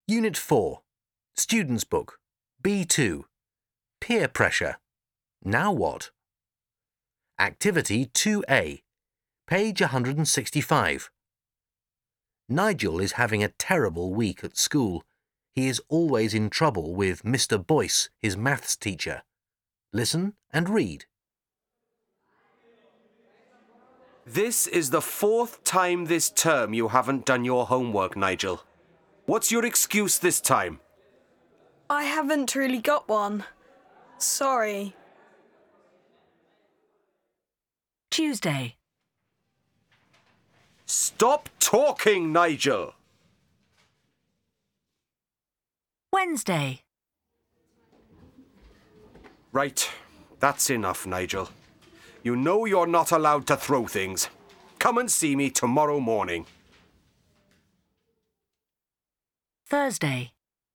Unit 4. Student's Book. B2. Peer Pressure. Now what? Activity 2A. Page 165. Nigel is having a terrible week at school. He is always in trouble with Mr. Boyce, his maths teacher. Listen and read. This is the 4th time this term you haven't done your homework, Nigel. What's your excuse this time? I haven't really got one. Sorry. Tuesday. Stop talking, Nigel! Wednesday. Right, that's enough, Nigel. You know you're not allowed to throw things. Come and see me tomorrow morning. Thursday.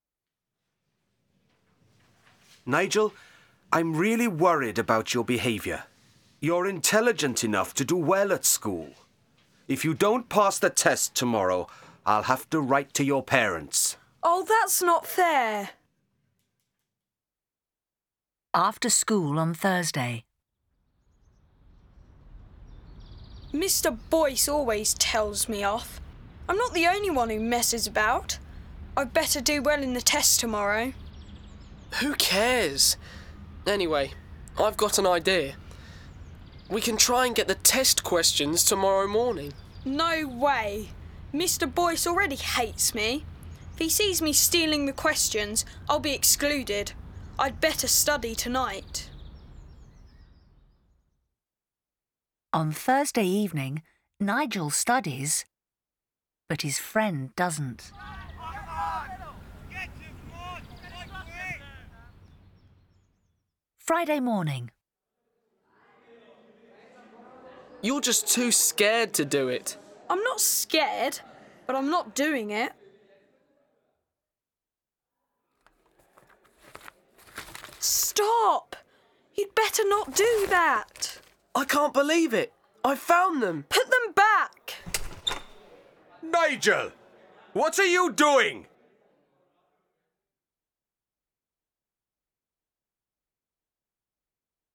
Nigel, I'm really worried about your behaviour. You're intelligent enough to do well at school. If you don't pass the test tomorrow, I'll have to write to your parents. Oh, that's not fair. After school on Thursday. Mr. Boyce always tells me off. I'm not the only one who messes about. I'd better do well in the test tomorrow. Who cares? Anyway, I've got an idea. We can try and get the test questions tomorrow morning. No way. Mr. Boyce already hates me. If he sees me stealing the questions, I'll be excluded. I'd better study tonight. On Thursday evening, Nigel studies, but his friend doesn't. Friday morning. You're just too scared to do it. I'm not scared, but I'm not doing it. Stop! You'd better not do that. I can't believe it. I found them. Put them back. Nigel! What are you doing?